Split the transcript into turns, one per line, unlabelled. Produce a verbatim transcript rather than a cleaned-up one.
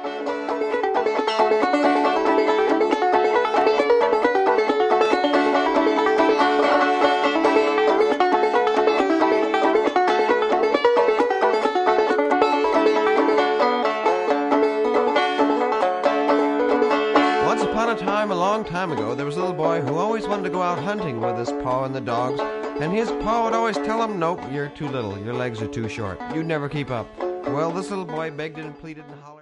Once upon a time, a long time ago, there was a little boy who always wanted to go out hunting with his pa and the dogs, and his pa would always tell him, "Nope, you're too little, your legs are too short, you'd never keep up." Well, this little boy begged and pleaded and hollered.